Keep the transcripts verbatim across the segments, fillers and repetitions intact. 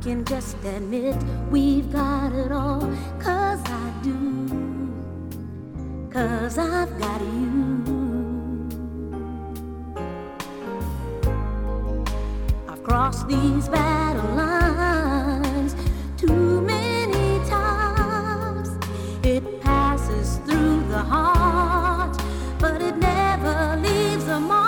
can just admit we've got it all. 'Cause I do, 'cause I've got you. I've crossed these battle lines too many times. It passes through the heart, but it never leaves a mark.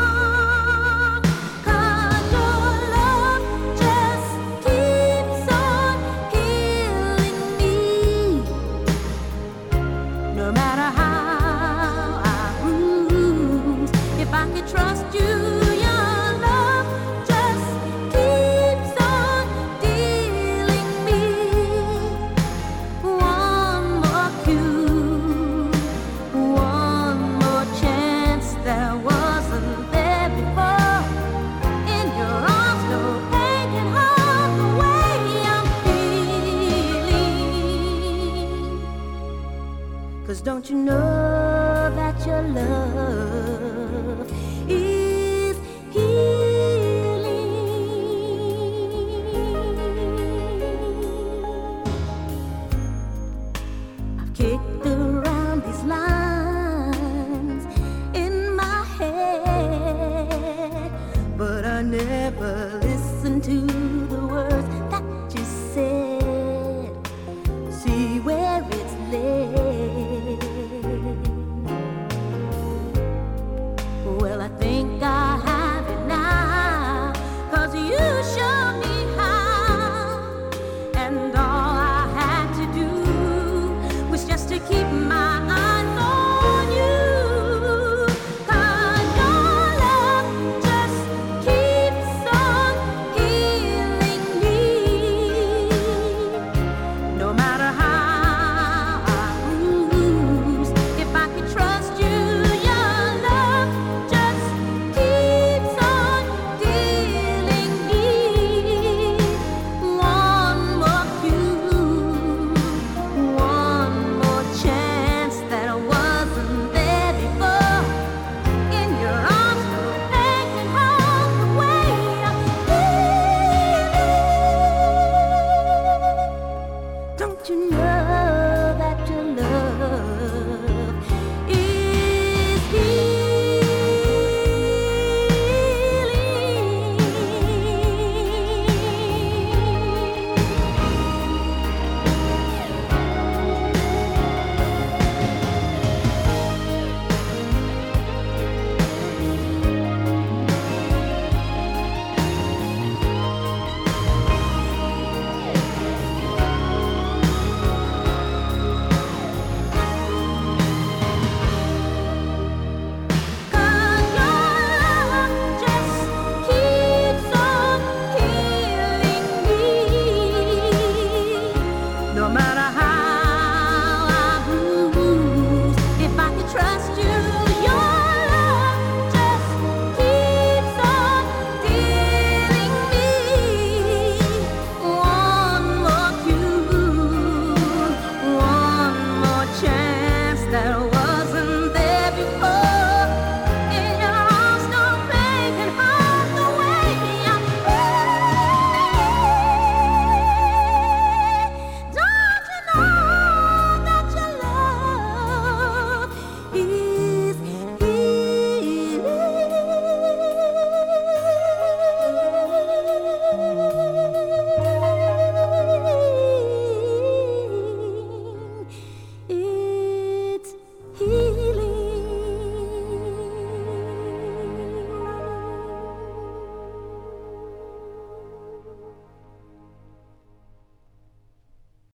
Trust you, your love just keeps on dealing me one more cue, one more chance that wasn't there before. In your arms, no pain can harm the way I'm feeling. 'Cause don't you know that your love